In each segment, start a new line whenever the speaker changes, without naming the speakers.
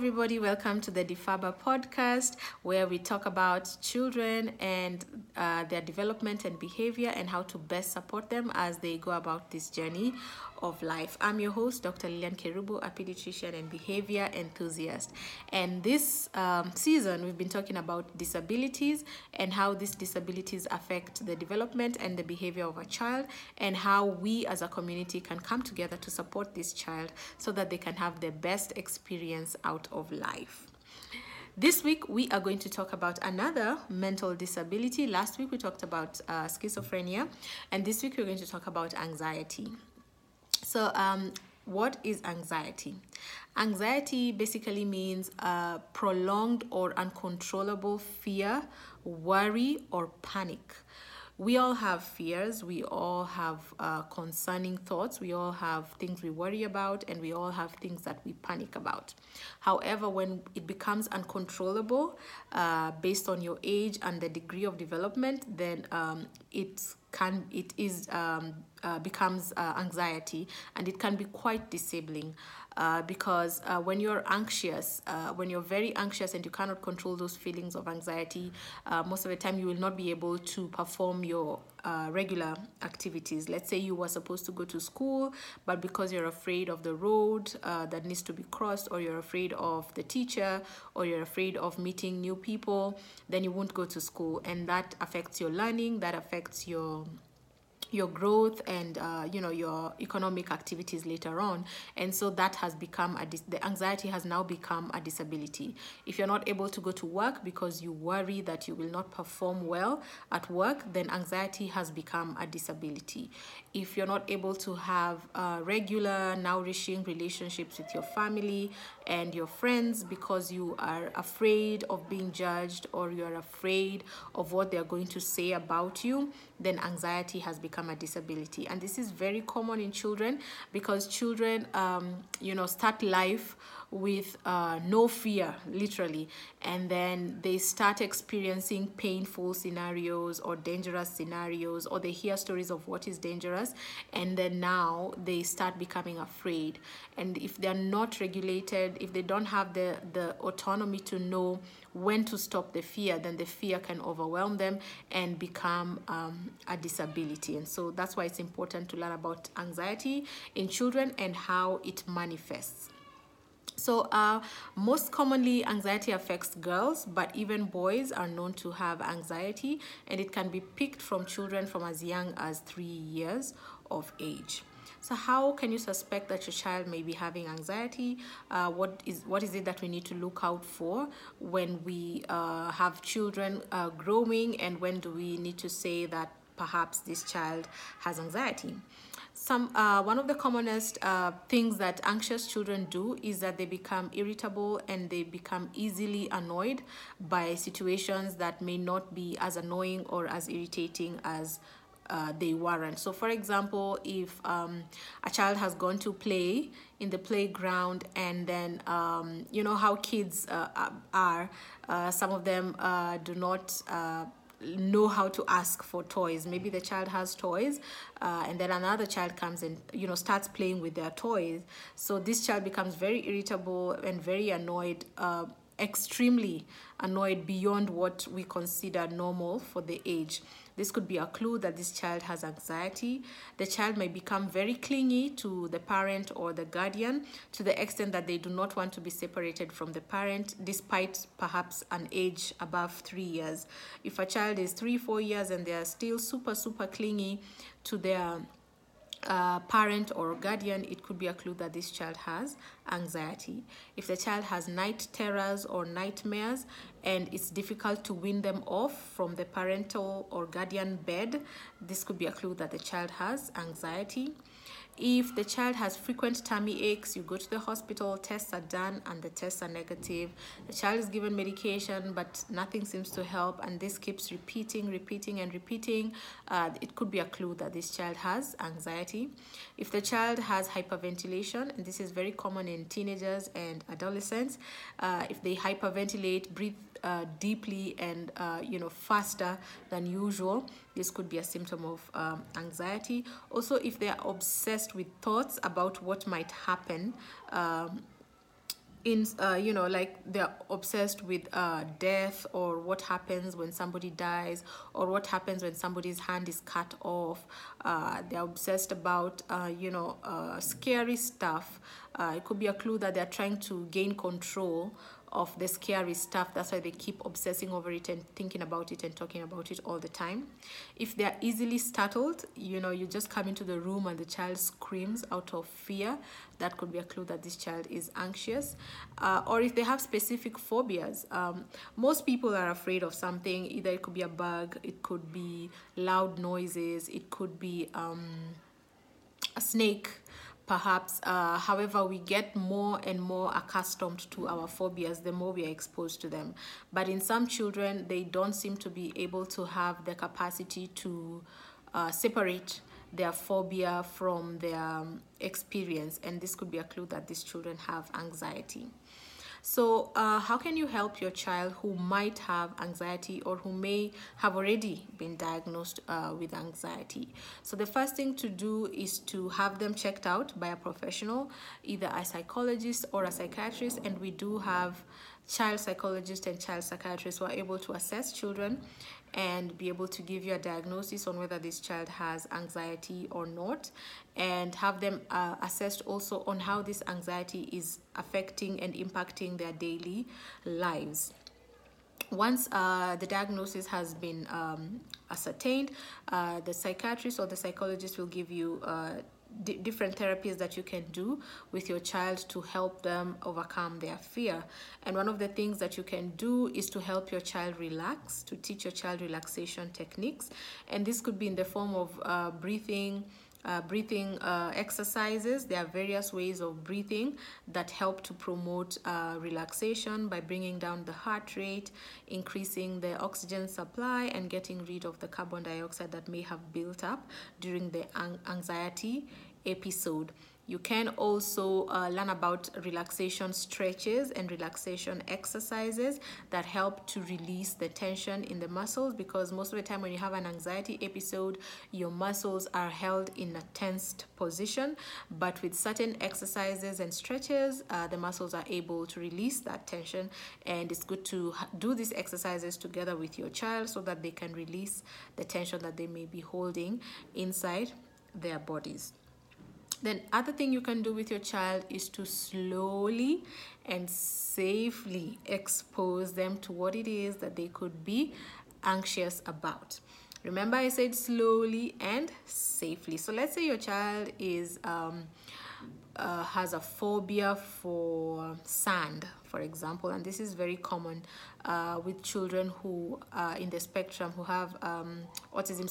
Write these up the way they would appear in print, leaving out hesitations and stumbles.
everybody. Welcome to the Difaba podcast, where we talk about children and their development and behavior and how to best support them as they go about this journey of life. I'm your host, Dr. Lilian Kerubu, a pediatrician and behavior enthusiast. And this season, we've been talking about disabilities and how these disabilities affect the development and the behavior of a child, and how we as a community can come together to support this child so that they can have the best experience out of life. This week, we are going to talk about another mental disability. Last week, we talked about schizophrenia, and this week, we're going to talk about anxiety. So, what is anxiety? Anxiety basically means prolonged or uncontrollable fear, worry, or panic. We all have fears, we all have concerning thoughts, we all have things we worry about, and we all have things that we panic about. However, when it becomes uncontrollable based on your age and the degree of development, then becomes anxiety, and it can be quite disabling because when you're anxious, when you're very anxious and you cannot control those feelings of anxiety, most of the time you will not be able to perform your regular activities. Let's say you were supposed to go to school, but because you're afraid of the road that needs to be crossed, or you're afraid of the teacher, or you're afraid of meeting new people, then you won't go to school, and that affects your learning, that affects your growth, and your economic activities later on. And so that has become the anxiety has now become a disability. If you're not able to go to work because you worry that you will not perform well at work, then anxiety has become a disability. If you're not able to have regular, nourishing relationships with your family and your friends because you are afraid of being judged, or you're afraid of what they're going to say about you, then anxiety has become a disability. And this is very common in children, because children start life with no fear, literally, and then they start experiencing painful scenarios or dangerous scenarios, or they hear stories of what is dangerous, and then now they start becoming afraid. And if they're not regulated, if they don't have the autonomy to know when to stop the fear, then the fear can overwhelm them and become a disability. And so that's why it's important to learn about anxiety in children and how it manifests. So most commonly, anxiety affects girls, but even boys are known to have anxiety, and it can be picked from children from as young as 3 years of age. So how can you suspect that your child may be having anxiety? What is it that we need to look out for when we have children growing, and when do we need to say that perhaps this child has anxiety? One of the commonest things that anxious children do is that they become irritable, and they become easily annoyed by situations that may not be as annoying or as irritating as they warrant. So, for example, if a child has gone to play in the playground, and then you know how kids are, some of them do not know how to ask for toys. Maybe the child has toys, and then another child comes and starts playing with their toys. So this child becomes very irritable and very annoyed, extremely annoyed beyond what we consider normal for the age. This could be a clue that this child has anxiety. The child may become very clingy to the parent or the guardian, to the extent that they do not want to be separated from the parent, despite perhaps an age above 3 years. If a child is 3-4 years and they are still super clingy to their parent or guardian, it could be a clue that this child has anxiety. If the child has night terrors or nightmares, and it's difficult to wean them off from the parental or guardian bed, this could be a clue that the child has anxiety. If the child has frequent tummy aches, you go to the hospital, tests are done, and the tests are negative. The child is given medication, but nothing seems to help, and this keeps repeating. It could be a clue that this child has anxiety. If the child has hyperventilation, and this is very common in teenagers and adolescents, if they hyperventilate, breathe deeply and faster than usual, this could be a symptom of anxiety. Also, if they are obsessed with thoughts about what might happen in like they're obsessed with death, or what happens when somebody dies, or what happens when somebody's hand is cut off. They're obsessed about scary stuff. It could be a clue that they're trying to gain control of the scary stuff. That's why they keep obsessing over it and thinking about it and talking about it all the time. If they're easily startled, you just come into the room and the child screams out of fear, that could be a clue that this child is anxious. Or if they have specific phobias, most people are afraid of something. Either it could be a bug, it could be loud noises, it could be a snake, perhaps. However, we get more and more accustomed to our phobias the more we are exposed to them. But in some children, they don't seem to be able to have the capacity to separate their phobia from their experience, and this could be a clue that these children have anxiety. So how can you help your child who might have anxiety, or who may have already been diagnosed with anxiety? So the first thing to do is to have them checked out by a professional, either a psychologist or a psychiatrist, and we do have child psychologists and child psychiatrists who are able to assess children and be able to give you a diagnosis on whether this child has anxiety or not, and have them assessed also on how this anxiety is affecting and impacting their daily lives. Once the diagnosis has been ascertained, the psychiatrist or the psychologist will give you different therapies that you can do with your child to help them overcome their fear. And one of the things that you can do is to help your child relax, to teach your child relaxation techniques. And this could be in the form of breathing exercises. There are various ways of breathing that help to promote relaxation by bringing down the heart rate, increasing the oxygen supply, and getting rid of the carbon dioxide that may have built up during the anxiety episode. You can also learn about relaxation stretches and relaxation exercises that help to release the tension in the muscles, because most of the time when you have an anxiety episode, your muscles are held in a tensed position. But with certain exercises and stretches, the muscles are able to release that tension. And it's good to do these exercises together with your child so that they can release the tension that they may be holding inside their bodies. Then other thing you can do with your child is to slowly and safely expose them to what it is that they could be anxious about. Remember, I said slowly and safely. So let's say your child is has a phobia for sand, for example, and this is very common with children who are in the spectrum, who have autism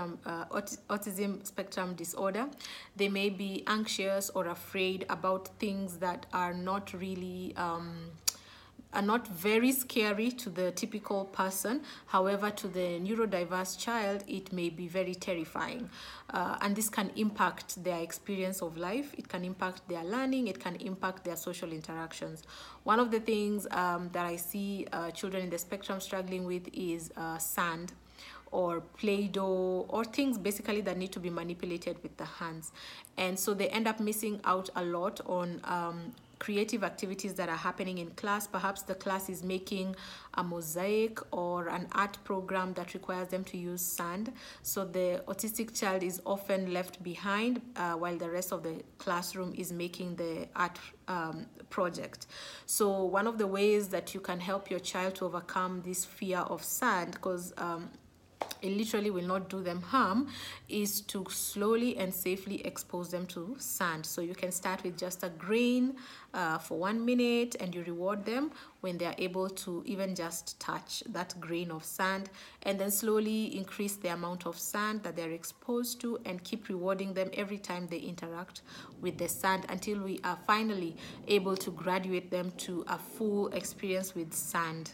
spectrum disorder. They may be anxious or afraid about things that are not really are not very scary to the typical person. However, to the neurodiverse child, it may be very terrifying. And this can impact their experience of life. It can impact their learning. It can impact their social interactions. One of the things that I see children in the spectrum struggling with is sand, or Play-Doh, or things basically that need to be manipulated with the hands. And so they end up missing out a lot on creative activities that are happening in class. Perhaps the class is making a mosaic or an art program that requires them to use sand. So the autistic child is often left behind while the rest of the classroom is making the art project. So one of the ways that you can help your child to overcome this fear of sand, because it literally will not do them harm, is to slowly and safely expose them to sand. So you can start with just a grain for 1 minute, and you reward them when they are able to even just touch that grain of sand, and then slowly increase the amount of sand that they're exposed to, and keep rewarding them every time they interact with the sand, until we are finally able to graduate them to a full experience with sand.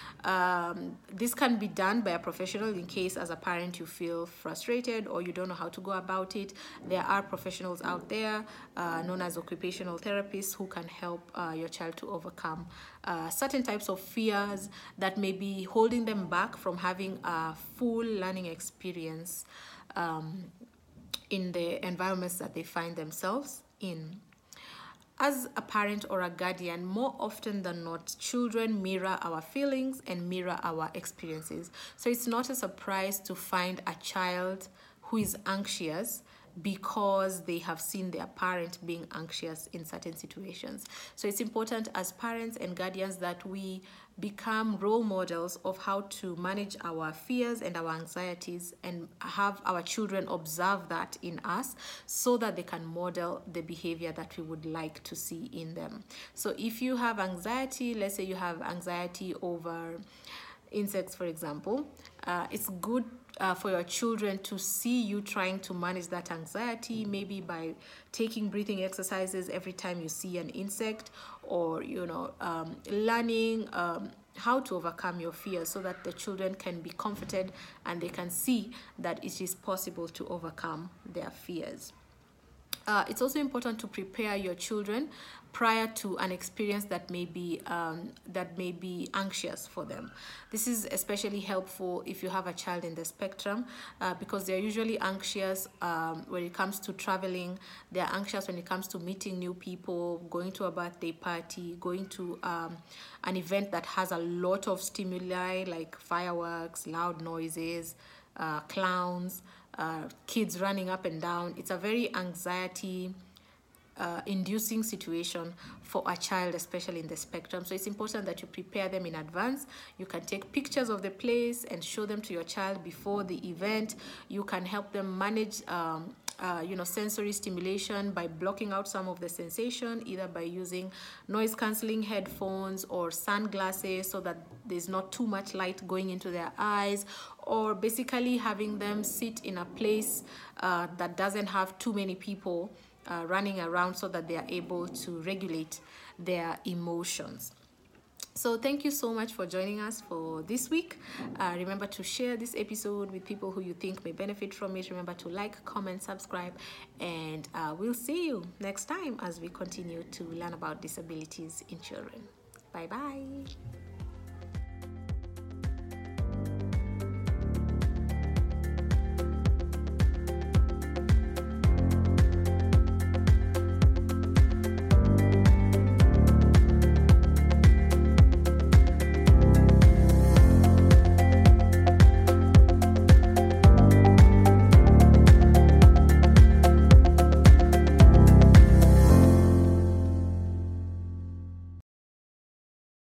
This can be done by a professional in case as a parent you feel frustrated or you don't know how to go about it. There are professionals out there known as occupational therapists who can help your child to overcome certain types of fears that may be holding them back from having a full learning experience in the environments that they find themselves in. as a parent or a guardian, more often than not, children mirror our feelings and mirror our experiences. So it's not a surprise to find a child who is anxious because they have seen their parent being anxious in certain situations. So it's important as parents and guardians that we become role models of how to manage our fears and our anxieties, and have our children observe that in us so that they can model the behavior that we would like to see in them. So if you have anxiety, let's say you have anxiety over insects, for example, it's good for your children to see you trying to manage that anxiety, maybe by taking breathing exercises every time you see an insect, or learning how to overcome your fears, so that the children can be comforted and they can see that it is possible to overcome their fears. It's also important to prepare your children prior to an experience that may be anxious for them. This is especially helpful if you have a child in the spectrum, because they're usually anxious when it comes to traveling. They're anxious when it comes to meeting new people, going to a birthday party, going to an event that has a lot of stimuli like fireworks, loud noises, clowns, kids running up and down. It's a very anxiety inducing situation for a child, especially in the spectrum. So it's important that you prepare them in advance. You can take pictures of the place and show them to your child before the event. You can help them manage sensory stimulation by blocking out some of the sensation, either by using noise cancelling headphones or sunglasses so that there's not too much light going into their eyes, or basically having them sit in a place that doesn't have too many people running around, so that they are able to regulate their emotions. So thank you so much for joining us for this week. Remember to share this episode with people who you think may benefit from it. Remember to like, comment, subscribe, and we'll see you next time as we continue to learn about disabilities in children. Bye-bye.